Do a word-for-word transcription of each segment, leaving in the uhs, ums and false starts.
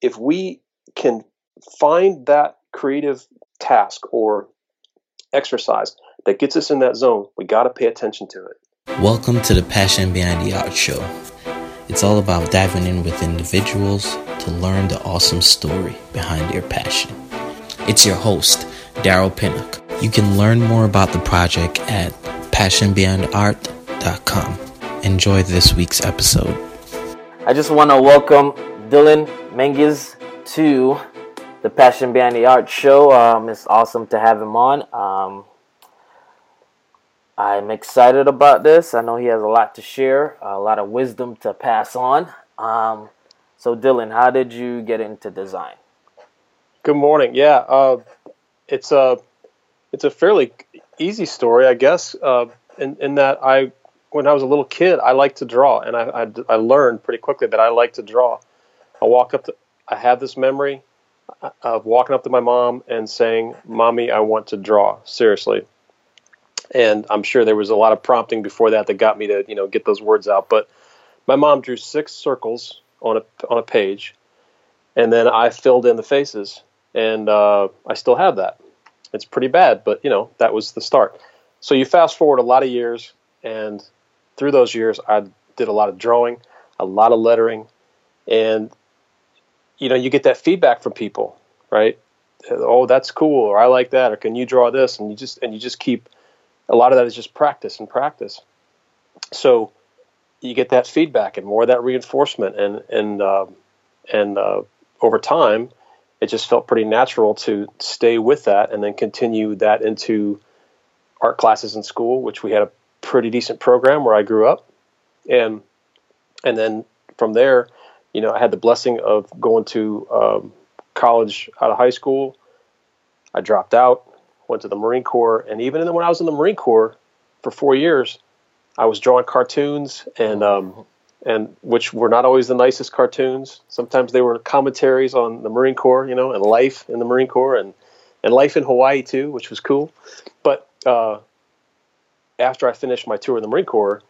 if we can find that creative task or exercise that gets us in that zone, we got to pay attention to it. Welcome to the Passion Behind the Art Show. It's all about diving in with individuals to learn the awesome story behind their passion. It's your host, Daryl Pinnock. You can learn more about the project at passion beyond art dot com. Enjoy this week's episode. I just want to welcome Dylan Menges to the Passion Behind the Art Show. Um, it's awesome to have him on. Um, I'm excited about this. I know he has a lot to share, a lot of wisdom to pass on. Um, so, Dylan, how did you get into design? Good morning. Yeah, uh, it's a it's a fairly easy story, I guess. Uh, in in that I, when I was a little kid, I liked to draw, and I I, I learned pretty quickly that I like to draw. I walk up to, I have this memory of walking up to my mom and saying, "Mommy, I want to draw." Seriously. And I'm sure there was a lot of prompting before that that got me to, you know, get those words out. But my mom drew six circles on a on a page, and then I filled in the faces, and uh, I still have that. It's pretty bad, but you know, that was the start. So you fast forward a lot of years, and through those years, I did a lot of drawing, a lot of lettering, and you know, you get that feedback from people, right? Oh, that's cool, or I like that, or can you draw this? And you just and you just keep. A lot of that is just practice and practice. So you get that feedback and more of that reinforcement, and and uh, and uh, over time, it just felt pretty natural to stay with that and then continue that into art classes in school, which we had a pretty decent program where I grew up, and and then from there, you know, I had the blessing of going to um, college out of high school. I dropped out. Went to the Marine Corps, and even when I was in the Marine Corps for four years, I was drawing cartoons, and um, and which were not always the nicest cartoons. Sometimes they were commentaries on the Marine Corps, you know, and life in the Marine Corps, and and life in Hawaii too, which was cool. But uh, after I finished my tour in the Marine Corps,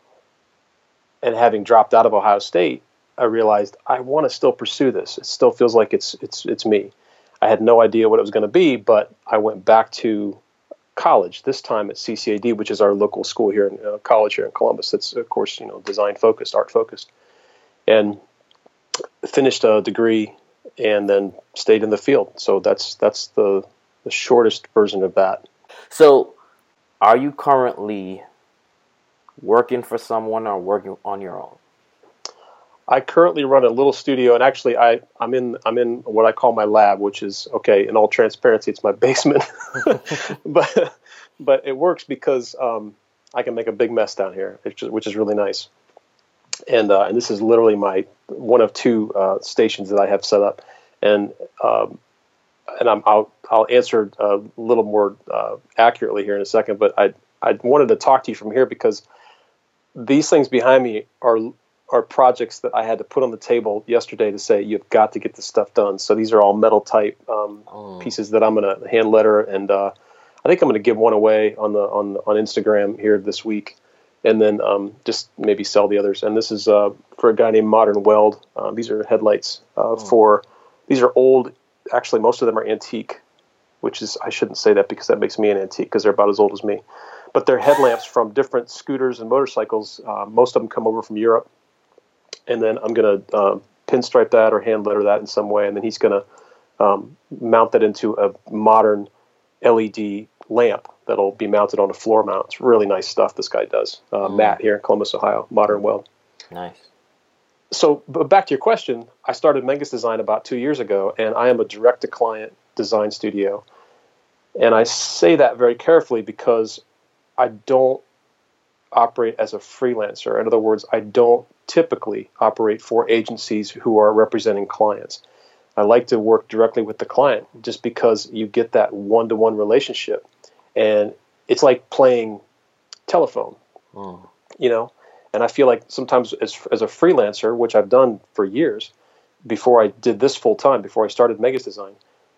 and having dropped out of Ohio State, I realized I want to still pursue this. It still feels like it's it's it's me. I had no idea what it was going to be, but I went back to college, this time at C C A D, which is our local school here in uh, college here in Columbus. It's, of course, you know, design focused, art focused, and finished a degree and then stayed in the field. So that's that's the, the shortest version of that. So are you currently working for someone or working on your own? I currently run a little studio, and actually, I, I'm in I'm in what I call my lab, which is, okay, in all transparency, it's my basement, but but it works because um, I can make a big mess down here, which is, which is really nice. And uh, and this is literally my one of two uh, stations that I have set up, and um, and I'm, I'll I'll answer a little more uh, accurately here in a second. But I I wanted to talk to you from here because these things behind me are. are projects that I had to put on the table yesterday to say, you've got to get this stuff done. So these are all metal type um, oh. pieces that I'm going to hand letter. And uh, I think I'm going to give one away on the, on, on Instagram here this week. And then um, just maybe sell the others. And this is uh, for a guy named Modern Weld. Uh, these are headlights uh, oh. for, these are old, actually most of them are antique, which is, I shouldn't say that because that makes me an antique because they're about as old as me. But they're headlamps from different scooters and motorcycles. Uh, most of them come over from Europe. And then I'm going to uh, pinstripe that or hand letter that in some way. And then he's going to um, mount that into a modern L E D lamp that'll be mounted on a floor mount. It's really nice stuff this guy does. Uh, mm. Matt here in Columbus, Ohio, Modern Weld. Nice. So but back to your question, I started Menges Design about two years ago, and I am a direct-to-client design studio. And I say that very carefully because I don't operate as a freelancer. In other words, I don't typically operate for agencies who are representing clients. I like to work directly with the client just because you get that one-to-one relationship, and it's like playing telephone, mm. you know. And I feel like sometimes as as a freelancer, which I've done for years before I did this full time, before I started Menges Design,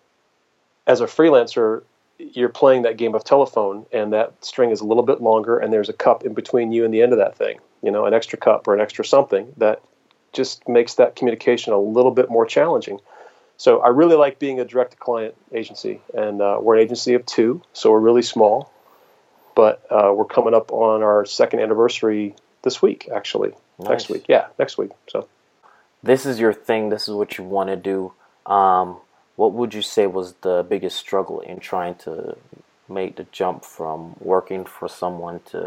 as a freelancer, you're playing that game of telephone, and that string is a little bit longer, and there's a cup in between you and the end of that thing, you know, an extra cup or an extra something that just makes that communication a little bit more challenging. So I really like being a direct-to-client agency, and uh, we're an agency of two, so we're really small. But uh, we're coming up on our second anniversary this week, actually. Nice. Next week, yeah, next week. So this is your thing. This is what you want to do. Um, what would you say was the biggest struggle in trying to make the jump from working for someone to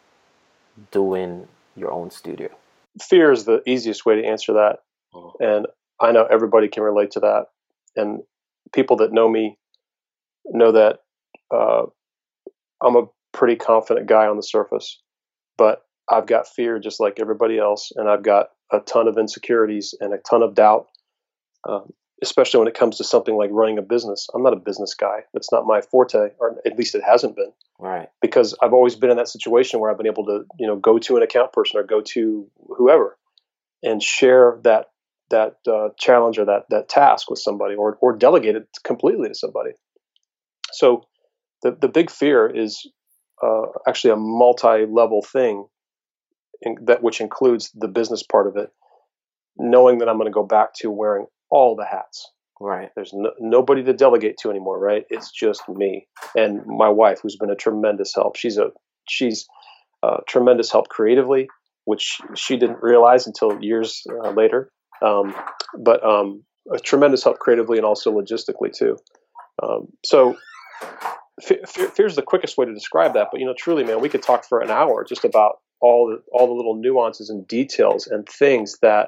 doing your own studio? Fear is the easiest way to answer that, Oh. and I know everybody can relate to that. And people that know me know that uh, I'm a pretty confident guy on the surface, but I've got fear just like everybody else, and I've got a ton of insecurities and a ton of doubt, um, especially when it comes to something like running a business. I'm not a business guy. That's not my forte, or at least it hasn't been. Right. Because I've always been in that situation where I've been able to, you know, go to an account person or go to whoever and share that that uh, challenge or that that task with somebody, or or delegate it completely to somebody. So the the big fear is uh, actually a multi-level thing, in, that which includes the business part of it, knowing that I'm going to go back to wearing all the hats. Right. There's no, nobody to delegate to anymore, right? It's just me and my wife, who's been a tremendous help. She's a she's a tremendous help creatively, which she didn't realize until years uh, later. Um, but um, a tremendous help creatively and also logistically too. Um, so fe- fe- fear's the quickest way to describe that. But you know, truly, man, we could talk for an hour just about all the all the little nuances and details and things that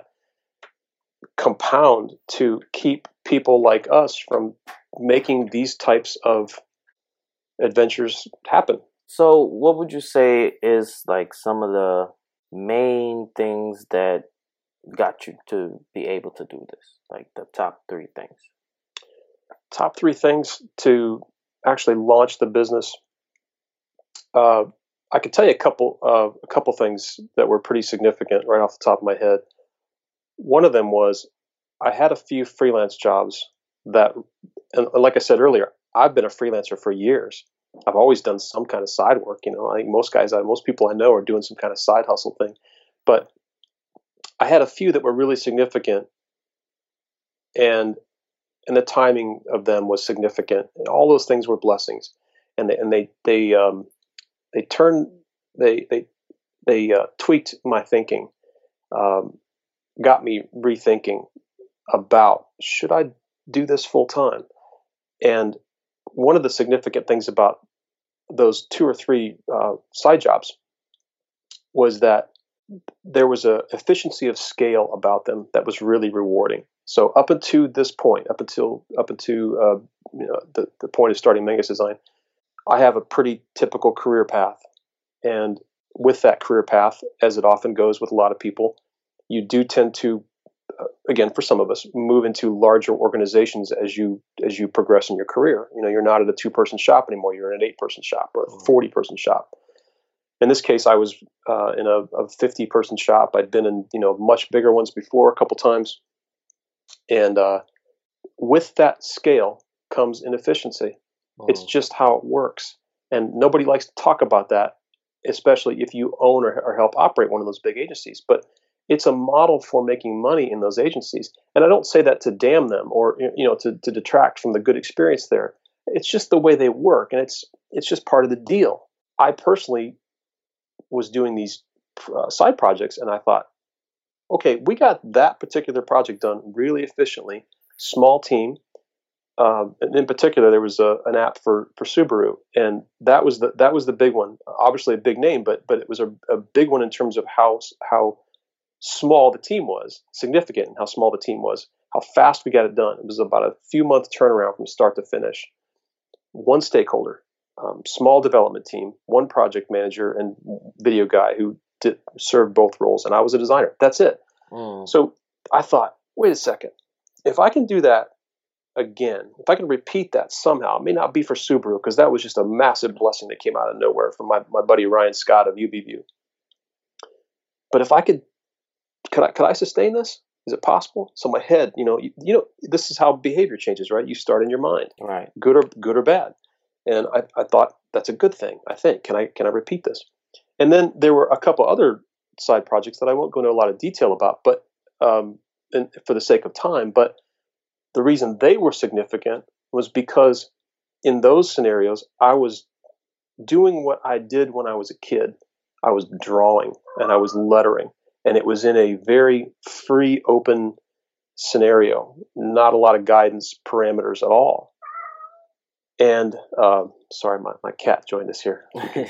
compound to keep people like us from making these types of adventures happen. So what would you say is like some of the main things that got you to be able to do this? Like the top three things. Top three things to actually launch the business. Uh, I could tell you a couple, uh, a couple things that were pretty significant right off the top of my head. One of them was I had a few freelance jobs that, and like I said earlier, I've been a freelancer for years. I've always done some kind of side work. You know, I think most guys, most people I know are doing some kind of side hustle thing. But I had a few that were really significant, and and the timing of them was significant. And all those things were blessings, and they and they they um, they turned they they they uh, tweaked my thinking. Um, got me rethinking about, should I do this full time? And one of the significant things about those two or three uh, side jobs was that there was a efficiency of scale about them that was really rewarding. So up until this point, up until up until uh, you know, the, the point of starting Menges Design, I have a pretty typical career path. And with that career path, as it often goes with a lot of people, you do tend to, uh, again, for some of us, move into larger organizations as you as you progress in your career. You know, you're not at a two-person shop anymore. You're in an eight-person shop or a forty-person shop. In this case, I was uh, in a, a fifty-person shop. I'd been in, you know, much bigger ones before a couple times. And uh, with that scale comes inefficiency. Oh. It's just how it works. And nobody likes to talk about that, especially if you own or, or help operate one of those big agencies. But it's a model for making money in those agencies. And I don't say that to damn them or, you know, to, to detract from the good experience there. It's just the way they work, and it's it's just part of the deal. I personally was doing these uh, side projects, and I thought, okay, we got that particular project done really efficiently, small team. Um, and in particular, there was a, an app for, for Subaru, and that was the that was the big one. Obviously, a big name, but but it was a, a big one in terms of how how small the team was, significant in how small the team was, how fast we got it done. It was about a few month turnaround from start to finish. One stakeholder, um, small development team, one project manager and video guy who did served both roles, and I was a designer. That's it. Mm. So I thought, wait a second, if I can do that again, if I can repeat that somehow, it may not be for Subaru because that was just a massive blessing that came out of nowhere from my, my buddy Ryan Scott of U B View. But if I could, could I, could I sustain this? Is it possible? So my head, you know, you, you know, this is how behavior changes, right? You start in your mind, right? Good or good or bad. And I, I thought that's a good thing. I think, can I, can I repeat this? And then there were a couple other side projects that I won't go into a lot of detail about, but um, and for the sake of time, but the reason they were significant was because in those scenarios, I was doing what I did when I was a kid. I was drawing and I was lettering, and it was in a very free, open scenario, not a lot of guidance parameters at all. And uh, sorry, my, my cat joined us here.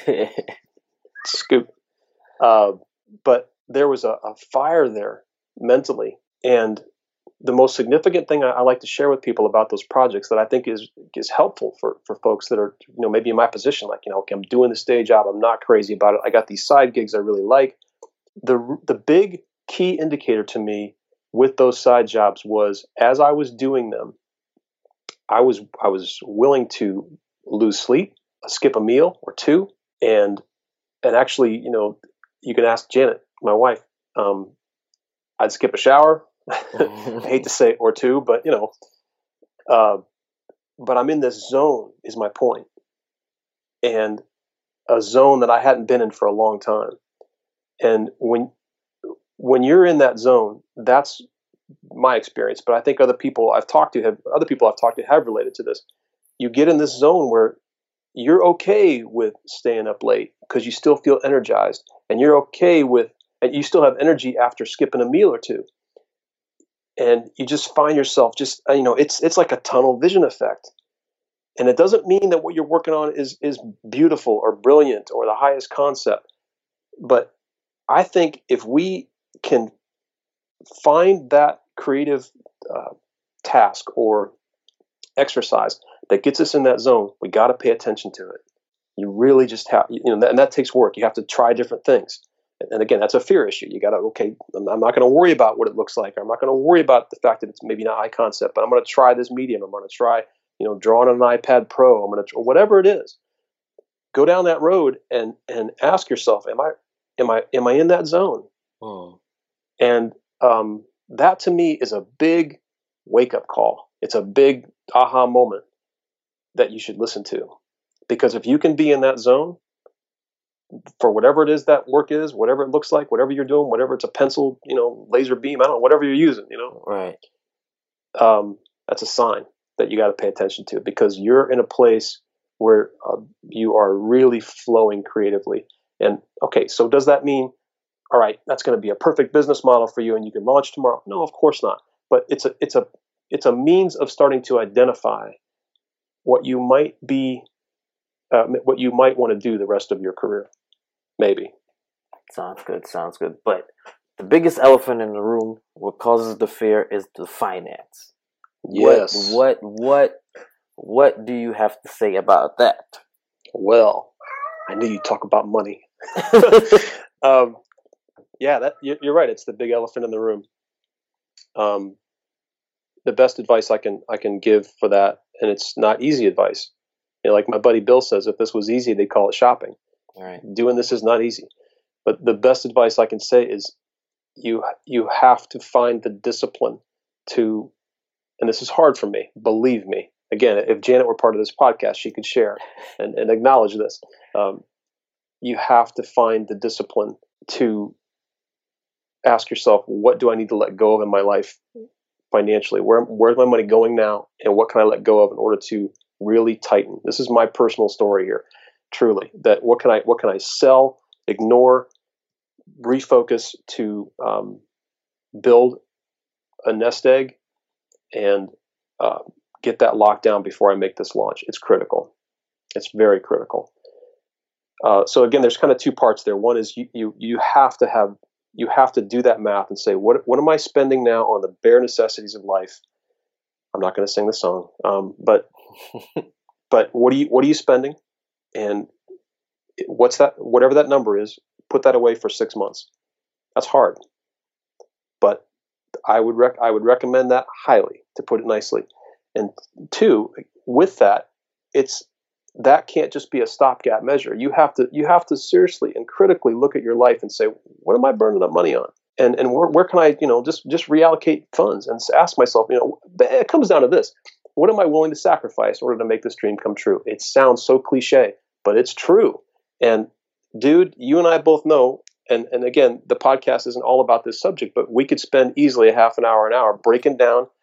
Scoop. Uh, but there was a, a fire there mentally. And the most significant thing I, I like to share with people about those projects that I think is is helpful for, for folks that are, you know, maybe in my position, like, you know, okay, I'm doing this day job. I'm not crazy about it. I got these side gigs I really like. The the big key indicator to me with those side jobs was, as I was doing them, I was I was willing to lose sleep, skip a meal or two, and and actually, you know, you can ask Janet, my wife. Um, I'd skip a shower. I hate to say it, or two, but you know, uh, but I'm in this zone is my point, and a zone that I hadn't been in for a long time. And when when you're in that zone, that's my experience. But I think other people I've talked to have other people I've talked to have related to this. You get in this zone where you're okay with staying up late because you still feel energized, and you're okay with, and you still have energy after skipping a meal or two. And you just find yourself just, you know, it's it's like a tunnel vision effect. And it doesn't mean that what you're working on is is beautiful or brilliant or the highest concept. But I think if we can find that creative uh, task or exercise that gets us in that zone, we got to pay attention to it. You really just have, you know, and that takes work. You have to try different things. And again, that's a fear issue. You got to, okay, I'm not going to worry about what it looks like. I'm not going to worry about the fact that it's maybe not high concept, but I'm going to try this medium. I'm going to try, you know, drawing on an iPad Pro. I'm going to, whatever it is, go down that road and, and ask yourself, am I, am I, am I in that zone? Oh. And um, that to me is a big wake up call. It's a big aha moment that you should listen to, because if you can be in that zone, for whatever it is that work is, whatever it looks like, whatever you're doing, whatever it's a pencil, you know, laser beam, I don't know, whatever you're using, you know, right. Um, that's a sign that you got to pay attention to, because you're in a place where uh, you are really flowing creatively. And okay, so does that mean, all right, that's going to be a perfect business model for you and you can launch tomorrow? No, of course not. But it's a, it's a, it's a means of starting to identify what you might be, uh, what you might want to do the rest of your career. Maybe. Sounds good. Sounds good. But the biggest elephant in the room, what causes the fear, is the finance. Yes. What, what, what, what do you have to say about that? Well, I knew you'd talk about money. um, yeah, that you're right. It's the big elephant in the room. Um, the best advice I can I can give for that, and it's not easy advice. You know, like my buddy Bill says, if this was easy, they'd call it shopping. All right. Doing this is not easy. But the best advice I can say is you you have to find the discipline to, and this is hard for me, believe me. Again, if Janet were part of this podcast, she could share and, and acknowledge this. Um, you have to find the discipline to ask yourself, what do I need to let go of in my life financially? Where Where's my money going now? And what can I let go of in order to really tighten? This is my personal story here. Truly, that what can I what can I sell, ignore, refocus to um, build a nest egg and uh, get that locked down before I make this launch. It's critical. It's very critical. Uh, so again, there's kind of two parts there. One is you you you have to have you have to do that math and say, what what am I spending now on the bare necessities of life? I'm not going to sing the song, um, but but what are you what are you spending? And what's that? Whatever that number is, put that away for six months. That's hard, but I would rec- I would recommend that highly, to put it nicely. And two, with that, it's that can't just be a stopgap measure. You have to you have to seriously and critically look at your life and say, what am I burning up money on? And and where, where can I you know just just reallocate funds and ask myself, you know, it comes down to this: what am I willing to sacrifice in order to make this dream come true? It sounds so cliche, but it's true. And dude, you and I both know, and, and again, the podcast isn't all about this subject, but we could spend easily a half an hour, an hour breaking down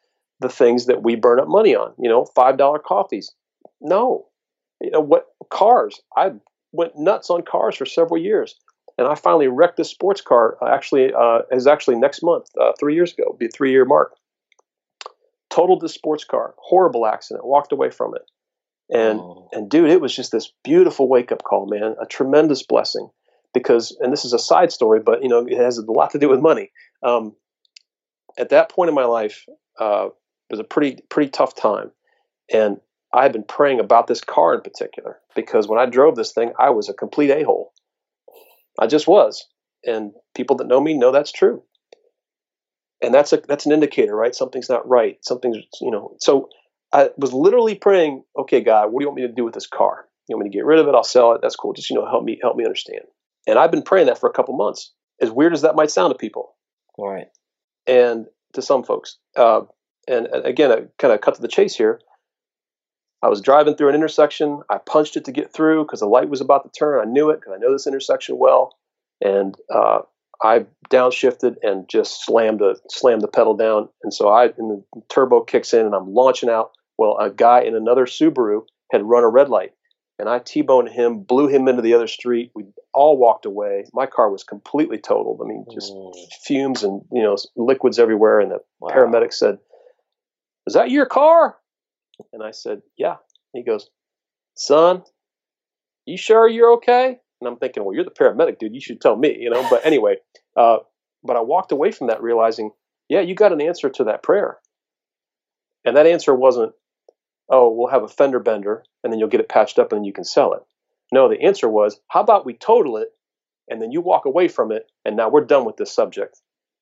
the things that we burn up money on. You know, five dollar coffees. No, you know what? Cars. I went nuts on cars for several years, and I finally wrecked this sports car. Uh, actually, uh, is actually next month, uh, three years ago, be a three year mark. Totaled this sports car. Horrible accident. Walked away from it. And oh. and dude, it was just this beautiful wake up call, man. A tremendous blessing. Because, and this is a side story, but you know, it has a lot to do with money. Um, at that point in my life, uh, it was a pretty pretty tough time, and I had been praying about this car in particular because when I drove this thing, I was a complete a-hole. I just was, and people that know me know that's true. And that's a that's an indicator, right? Something's not right. Something's, you know. So I was literally praying, okay, God, what do you want me to do with this car? You want me to get rid of it? I'll sell it. That's cool. Just, you know, help me help me understand. And I've been praying that for a couple months, as weird as that might sound to people. All right. And to some folks. Uh, and, and again, I kind of cut to the chase here. I was driving through an intersection. I punched it to get through because the light was about to turn. I knew it because I know this intersection well. And uh, I downshifted and just slammed the slammed the pedal down. And so I and the turbo kicks in and I'm launching out. Well, a guy in another Subaru had run a red light. And I T-boned him, blew him into the other street. We all walked away. My car was completely totaled. I mean, just mm. fumes and, you know, liquids everywhere. And the wow. paramedic said, "Is that your car?" And I said, "Yeah." He goes, "Son, you sure you're okay?" And I'm thinking, well, you're the paramedic, dude. You should tell me, you know. But anyway, uh, but I walked away from that realizing, yeah, you got an answer to that prayer. And that answer wasn't, oh, we'll have a fender bender and then you'll get it patched up and then you can sell it. No, the answer was, how about we total it and then you walk away from it and now we're done with this subject.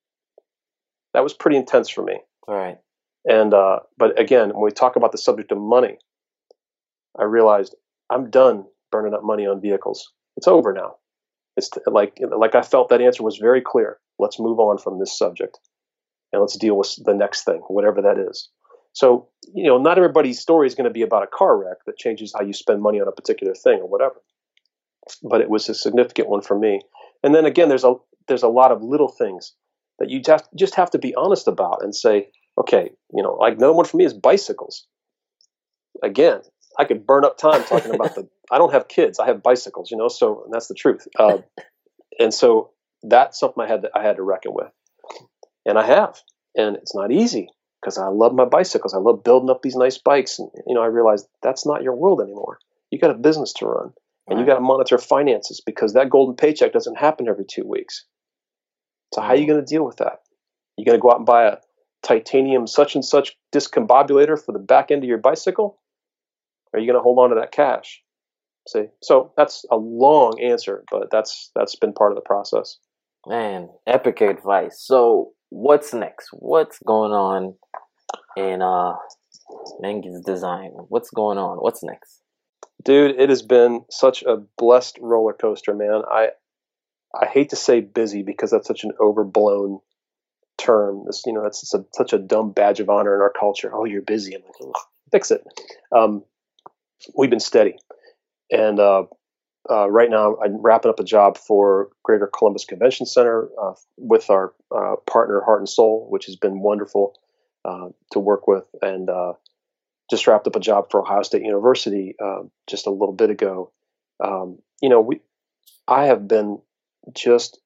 That was pretty intense for me. All right. And, uh, but again, when we talk about the subject of money, I realized I'm done burning up money on vehicles. It's over now. It's t- like, like I felt that answer was very clear. Let's move on from this subject and let's deal with the next thing, whatever that is. So, you know, not everybody's story is going to be about a car wreck that changes how you spend money on a particular thing or whatever. But it was a significant one for me. And then again, there's a there's a lot of little things that you just just have to be honest about and say, okay, you know, like another one for me is bicycles. Again, I could burn up time talking about the. I don't have kids. I have bicycles, you know. So and that's the truth. Uh, and so that's something I had to, I had to reckon with, and I have, and it's not easy. Because I love my bicycles. I love building up these nice bikes. And, you know, I realized that's not your world anymore. You got a business to run. And right. you got to monitor finances because that golden paycheck doesn't happen every two weeks. So how are you going to deal with that? You going to go out and buy a titanium such and such discombobulator for the back end of your bicycle? Or are you going to hold on to that cash? See? So that's a long answer, but that's that's been part of the process. Man, epic advice. So what's next? What's going on in uh Menges Design? What's going on? What's next? Dude, it has been such a blessed roller coaster, man. I I hate to say busy because that's such an overblown term. This, you know, that's a, such a dumb badge of honor in our culture. Oh, you're busy. I'm like, oh, fix it. Um, we've been steady, and uh, uh, right now I'm wrapping up a job for Greater Columbus Convention Center uh, with our uh, partner Heart and Soul, which has been wonderful uh, to work with, and uh, just wrapped up a job for Ohio State University uh, just a little bit ago. Um, you know, we I have been just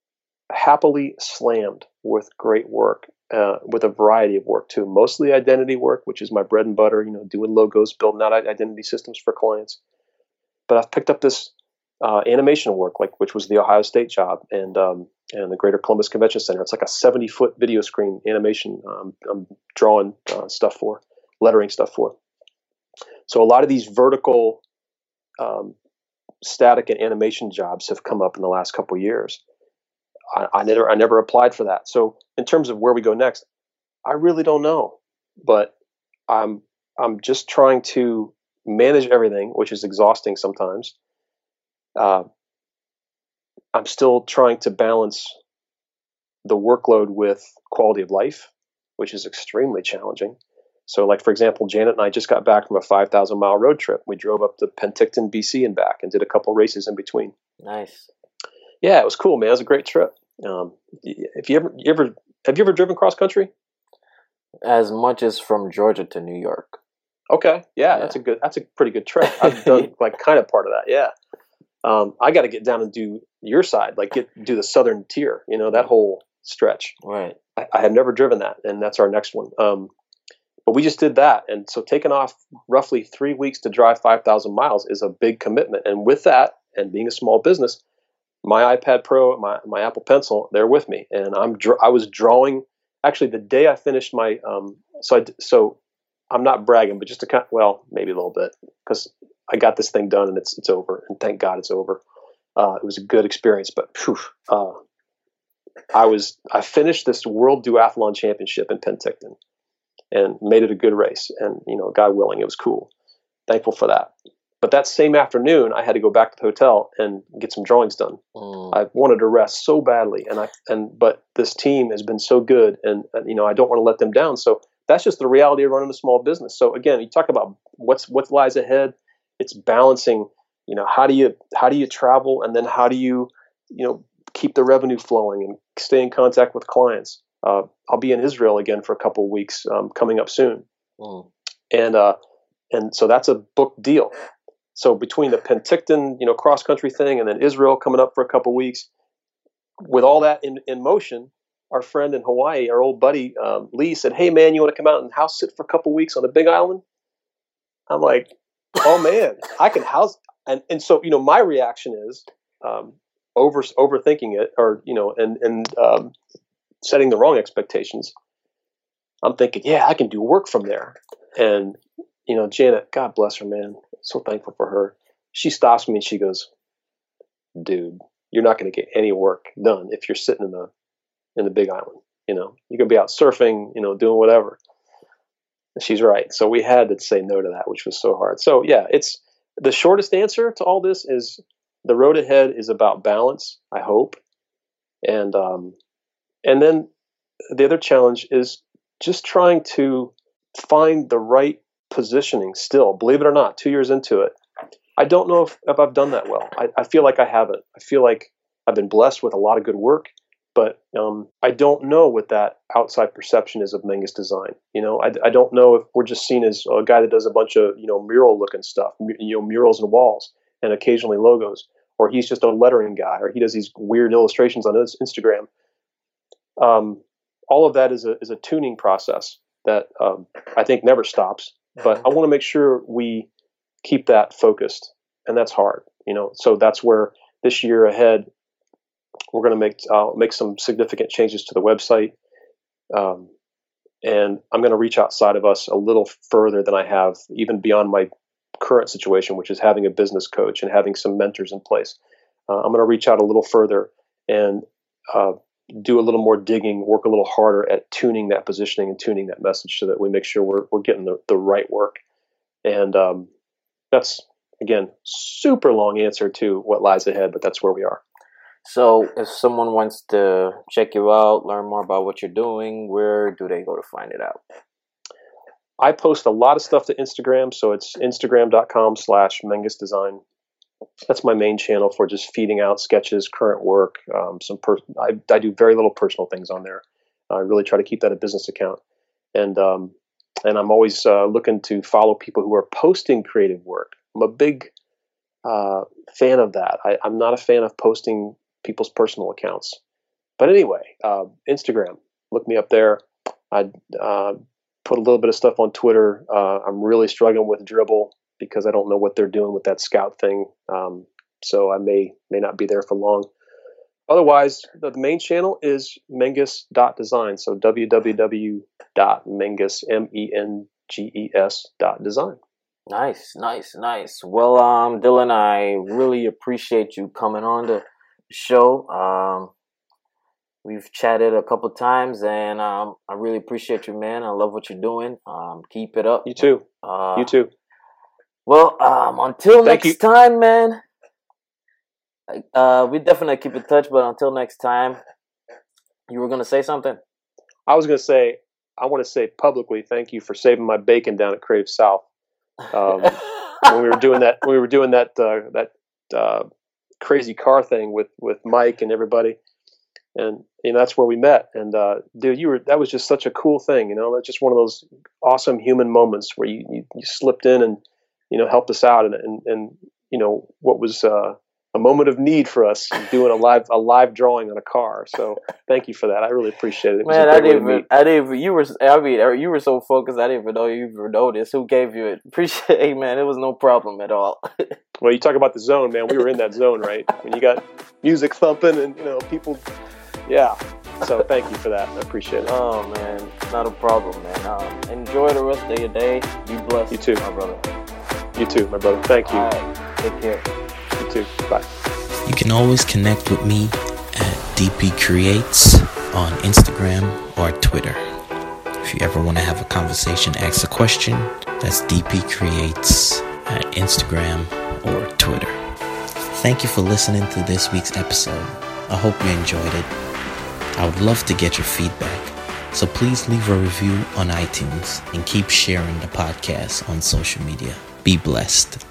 happily slammed with great work, uh, with a variety of work too. Mostly identity work, which is my bread and butter. You know, doing logos, building out identity systems for clients. But I've picked up this uh, animation work, like which was the Ohio State job, and um, and the Greater Columbus Convention Center. It's like a seventy foot video screen animation. Um, I'm drawing uh, stuff for, lettering stuff for. So a lot of these vertical, um, static and animation jobs have come up in the last couple of years. I, I never I never applied for that. So in terms of where we go next, I really don't know. But I'm I'm just trying to manage everything, which is exhausting sometimes. Uh, I'm still trying to balance the workload with quality of life, which is extremely challenging. So, like, for example, Janet and I just got back from a five thousand mile road trip. We drove up to Penticton, B C and back and did a couple races in between. Nice. Yeah, it was cool, man. It was a great trip. Um, if you ever, you ever, have you ever driven cross country? As much as from Georgia to New York. Okay, yeah, yeah. that's a good. That's a pretty good trek. I've done like kind of part of that. Yeah, um, I got to get down and do your side, like get do the southern tier. You know that whole stretch. Right. I, I have never driven that, and that's our next one. Um, but we just did that, and so taking off roughly three weeks to drive five thousand miles is a big commitment. And with that, and being a small business, my iPad Pro, my my Apple Pencil, they're with me, and I'm dr- I was drawing. Actually, the day I finished my um, so I so. I'm not bragging, but just to kind of, well, maybe a little bit, because I got this thing done and it's it's over, and thank God it's over. Uh, it was a good experience, but phew, uh, I was I finished this World Duathlon Championship in Penticton and made it a good race, and you know, God willing, it was cool. Thankful for that. But that same afternoon, I had to go back to the hotel and get some drawings done. Mm. I wanted to rest so badly, and I and but this team has been so good, and, and you know, I don't want to let them down. So that's just the reality of running a small business. So again, you talk about what's what lies ahead. It's balancing. You know, how do you how do you travel, and then how do you you know keep the revenue flowing and stay in contact with clients. Uh, I'll be in Israel again for a couple of weeks um, coming up soon, mm. and uh, and so that's a booked deal. So between the Penticton, you know, cross country thing, and then Israel coming up for a couple of weeks, with all that in, in motion, our friend in Hawaii, our old buddy um, Lee, said, "Hey man, you want to come out and house sit for a couple of weeks on the Big Island?" I'm like, "Oh man, I can house." And and so you know, my reaction is um, over overthinking it, or you know, and and um, setting the wrong expectations. I'm thinking, yeah, I can do work from there. And you know, Janet, God bless her, man. So thankful for her. She stops me and she goes, "Dude, you're not going to get any work done if you're sitting in the in the Big Island. You know, you can be out surfing, you know, doing whatever." And she's right. So we had to say no to that, which was so hard. So yeah, it's the shortest answer to all this is the road ahead is about balance, I hope, and um, and then the other challenge is just trying to find the right positioning still. Believe it or not, two years into it, I don't know if, if I've done that well. I, I feel like I haven't. I feel like I've been blessed with a lot of good work, but um, I don't know what that outside perception is of Menges Design. You know, I, I don't know if we're just seen as a guy that does a bunch of, you know, mural looking stuff, you know, murals and walls and occasionally logos, or he's just a lettering guy, or he does these weird illustrations on his Instagram. Um, all of that is a is a tuning process that um, I think never stops. But I want to make sure we keep that focused, and that's hard, you know. So that's where this year ahead, we're going to make uh, make some significant changes to the website, um, and I'm going to reach outside of us a little further than I have, even beyond my current situation, which is having a business coach and having some mentors in place. Uh, I'm going to reach out a little further and uh, do a little more digging, work a little harder at tuning that positioning and tuning that message so that we make sure we're we're getting the, the right work. And um, that's, again, super long answer to what lies ahead, but that's where we are. So if someone wants to check you out, learn more about what you're doing, where do they go to find it out? I post a lot of stuff to Instagram, so it's instagram.com slash Menges Design. That's my main channel for just feeding out sketches, current work. Um, some per- I, I do very little personal things on there. I really try to keep that a business account, and um, and I'm always uh, looking to follow people who are posting creative work. I'm a big uh, fan of that. I, I'm not a fan of posting people's personal accounts, but anyway, uh, Instagram. Look me up there. I uh, put a little bit of stuff on Twitter. Uh, I'm really struggling with Dribbble, because I don't know what they're doing with that scout thing. Um, so I may may not be there for long. Otherwise, the, the main channel is menges dot design. So w w w dot menges, M E N G E S dot design. Nice, nice, nice. Well, um, Dylan, I really appreciate you coming on the show. Um, we've chatted a couple times, and um, I really appreciate you, man. I love what you're doing. Um, keep it up. You too. Uh, you too. Well, um, until Thank next you. time, man. Uh, we definitely keep in touch, but until next time, you were gonna say something? I was gonna say, I want to say publicly, thank you for saving my bacon down at Creative South. Um, when we were doing that, when we were doing that uh, that uh, crazy car thing with with Mike and everybody. and and that's where we met. And uh, dude, you were that was just such a cool thing, you know. That's just one of those awesome human moments where you you, you slipped in and you know helped us out, and and, and you know what was uh, a moment of need for us doing a live a live drawing on a car. So thank you for that. I really appreciate it. It was Man, a I great way didn't to even, meet. I didn't even, you were, I mean, you were so focused, I didn't even know you even noticed. Who gave you it? Appreciate Hey, man, it was no problem at all. Well, you talk about the zone, man. We were in that zone, right? When you got music thumping and, you know, people, yeah. So thank you for that. I appreciate it. Oh, man, not a problem, man. Um, enjoy the rest of your day. Be blessed. You too. My brother. You too, my brother. Thank you. All right, take care. You too. Bye. You can always connect with me at D P Creates on Instagram or Twitter. If you ever want to have a conversation, ask a question, that's D P Creates at Instagram or Twitter. Thank you for listening to this week's episode. I hope you enjoyed it. I would love to get your feedback, so please leave a review on iTunes and keep sharing the podcast on social media. Be blessed.